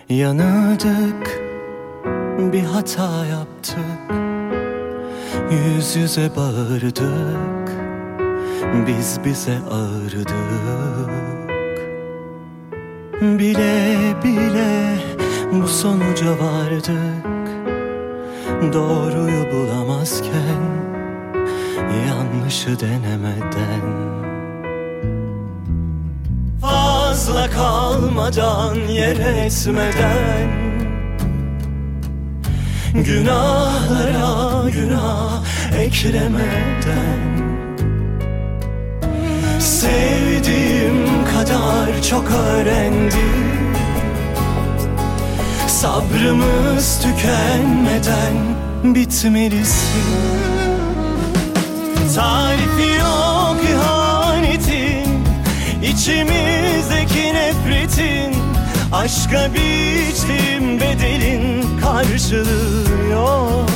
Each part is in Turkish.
Yanıldık, bir hata yaptık, yüz yüze bağırdık, biz bize ağırdık. Bile bile bu sonuca vardık, doğruyu bulamazken, yanlışı denemeden. Fazla kalmadan, yer etmeden, günahlara günah eklemeden, sevdiğim kadar çok öğrendim, sabrımız tükenmeden bitmelisin. Tarifi yok ihanetin, İçimizdeki nefretin, aşka biçtiğim bedelin karşılığı yok.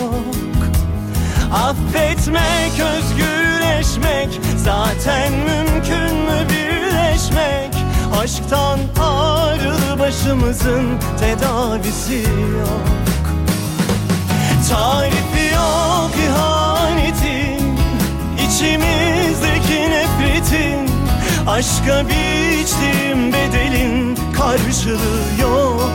Affetmek, özgürleşmek, zaten mümkün mü birleşmek? Aşktan ağrılı başımızın tedavisi yok. Tarifi yok ihanetin, içimizdeki nefretin, aşka biçtiğim bedelin karşılığı yok.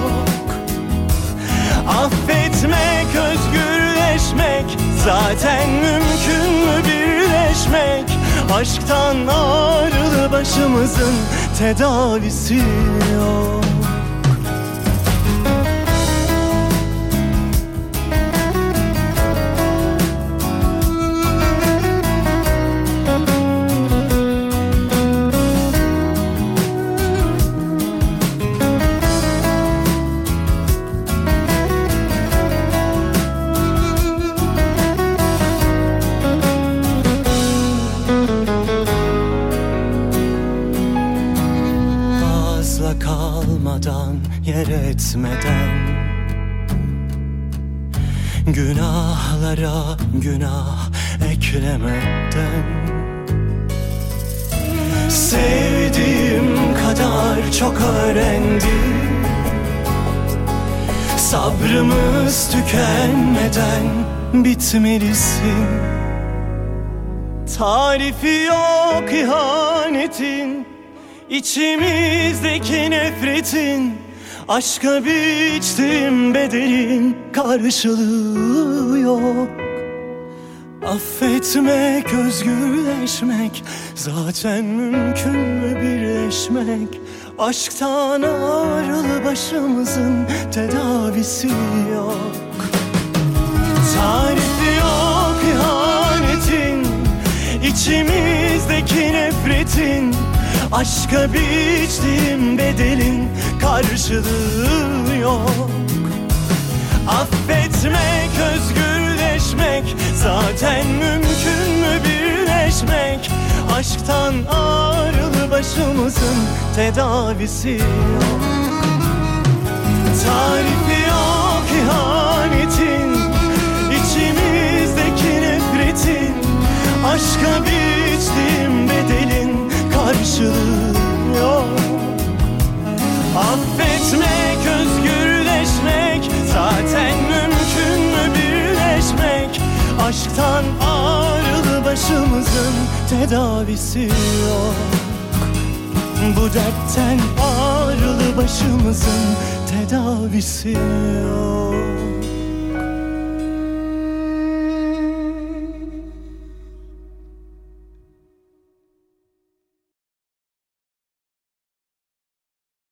Affetmek, özgürleşmek, zaten mümkün mü birleşmek? Aşktan ağrılı başımızın tedavisi yok. Kalmadan, yer etmeden, günahlara günah eklemeden, sevdiğim kadar çok öğrendim, sabrımız tükenmeden bitmelisin. Tarifi yok ihanetin, İçimizdeki nefretin, aşka biçtiğim bedelin karşılığı yok. Affetmek, özgürleşmek, zaten mümkün mü birleşmek? Aşktan ağrılı başımızın tedavisi yok. Tarifi yok ihanetin, içimizdeki nefretin, aşka biçtiğim bedelin karşılığı yok. Affetmek, özgürleşmek, zaten mümkün mü birleşmek? Aşktan ağrılı başımızın tedavisi yok. Tarifi yok ihanetin, içimizdeki nefretin, aşka biçtiğim bedelin karşılığı yok. Affetmek, özgürleşmek, zaten mümkün mü birleşmek? Aşktan ağrılı başımızın tedavisi yok. Bu dertten ağrılı başımızın tedavisi yok.